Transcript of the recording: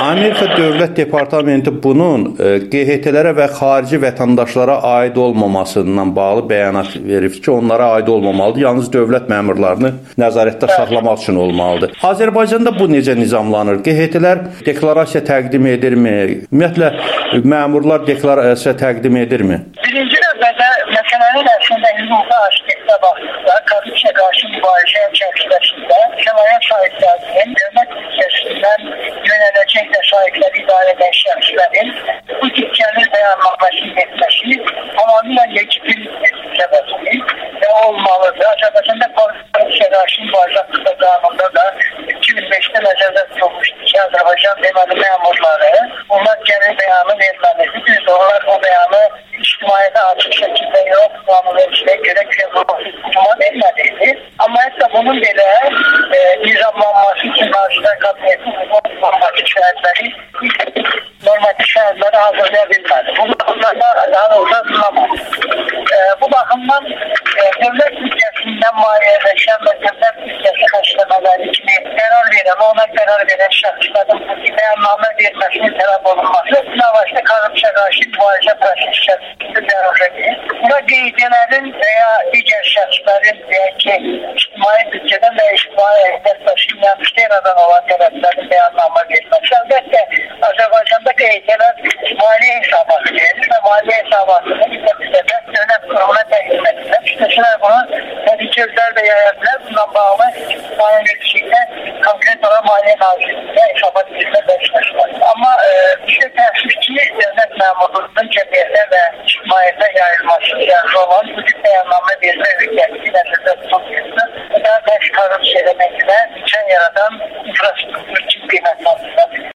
Amerika Dövlət Departamenti bunun QHT-lərə və xarici vətəndaşlara aid olmamasından bağlı bəyanat verib ki, onlara aid olmamalıdır. Yalnız dövlət məmurlarını nəzarətdə saxlamaq üçün olmalıdır. Azərbaycanda bu necə nizamlanır? QHT-lər deklarasiya təqdim edirmi? Ümumiyyətlə, məmurlar deklarasiya təqdim edirmi? Birinci növbədə məsələnin əslində hüquqa aspektə baxdıqda, korrupsiya qarşı mübarizə çərçivəsində səlahiyyət sahiblərinin dövlət büdcəsindən yönələcək vəsaitləri idarə edən şəxslərin bu tip gəlir bəyannaməsini etməsi tamamilə legitim səbəbdir və olmalıdır. Azərbaycanda korrupsiya qarşı mübarizə qanununda da 2005-də nəzərdə tutulmuşdur ki, Azərbaycan deməli məmurları onlar gəlir bəyanı verməlidir. Düzdür, onlar o bəyanı ictimaiyyətə açıq şəkildə yox, qanunvericiliyə görə quruma verməlidir. Amma hətta bunun belə nizamlanması üçün Nazirlər Kabineti normativ şəhərləri hazırlaya bilmədi. Bunlardan daha doğrusu sınamaz. Bu baxımdan dövlət büdcəsindən maliyyələşən və dövlət büdcəsi xərcləmələri kimi qərar verən, ona qərar verən şəxslərin bəyannamə verməsinin tələb olunması ünəvaşda korrupsiya qarşı mübarizə prosesi şəxsində zərurədir. Buna qeydələrin və ya digər şəxslərin deyək ki, ictimai büdcədən və ictimai əhdət daşımayan müştərədən olan tərəflərin bəyannamə verməsi. Əlbəttə, Azərbaycanda qeydələr maliyyə hesabatı verir və maliyyə hesabatını bizə dövlət qurumuna təqdim edirlər. İstəsələr bunu nəticələr və yayarlar bundan bağlı qanunvericilikdə konkret olan Maliyyə Nazirliyində hesabat edilmə vəzifəsi. Amma bizə təəssüf ki, dövlət məmurluğunun cəmiyyətə və ictimaiyyətə yayılması yaxşı olan bu tip bəyannamə vermə hüquqiyyəti nəzərdə tutulmuşdur. Bu da bəzi korrupsiya elementinə imkan yaradan infrastruktur